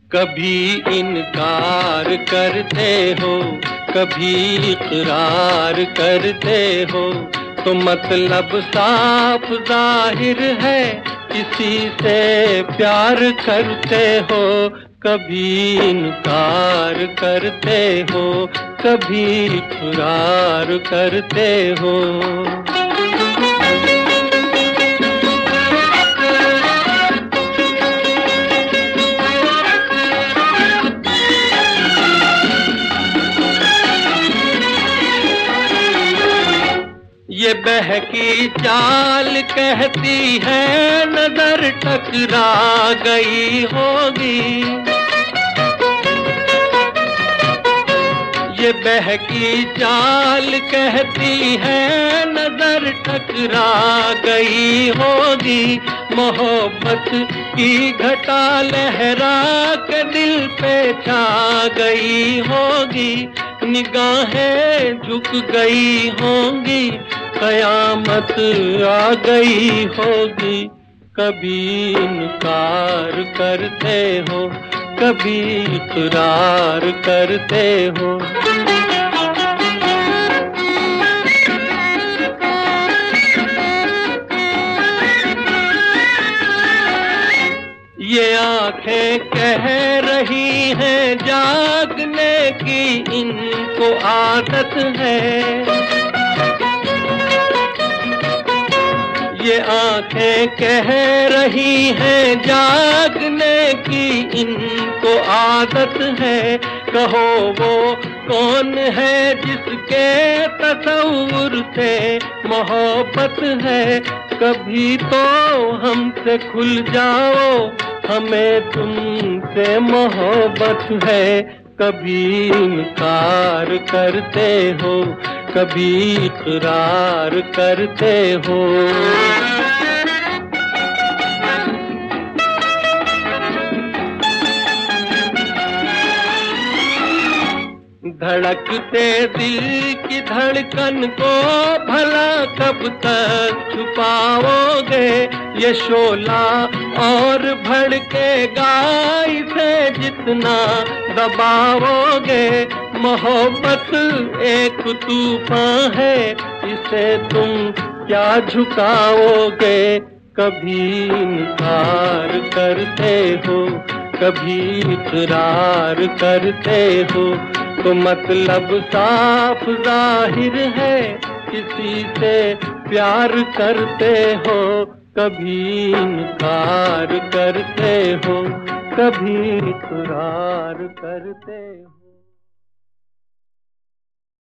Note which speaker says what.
Speaker 1: कभी इनकार करते हो, कभी इकरार करते हो, तो मतलब साफ जाहिर है किसी से प्यार करते हो। कभी इनकार करते हो, कभी इकरार करते हो। ये बहकी चाल कहती है नजर टकरा गई होगी। ये बहकी चाल कहती है नजर टकरा गई होगी। मोहब्बत की घटा लहरा के दिल पे छा गई होगी। निगाहें झुक गई होंगी, कयामत आ गई होगी। कभी इनकार करते हो, कभी इकरार करते हो। ये आंखें कह रही हैं जागने की इनको आदत है। ये आंखें कह रही हैं जागने की इनको आदत है। कहो वो कौन है जिसके तसव्वुर से मोहब्बत है। कभी तो हमसे खुल जाओ, हमें तुमसे मोहब्बत है। कभी इनकार करते हो, कभी इकरार करते हो। धड़कते दिल की धड़कन को भला कब तक छुपाओगे। ये शोला और भड़केगा, इसे जितना दबाओगे। मोहब्बत एक तूफान है, इसे तुम क्या झुकाओगे। कभी इनकार करते हो, कभी इकरार करते हो, तो मतलब साफ जाहिर है किसी से प्यार करते हो। कभी इनकार करते हो, कभी इकरार करते हो।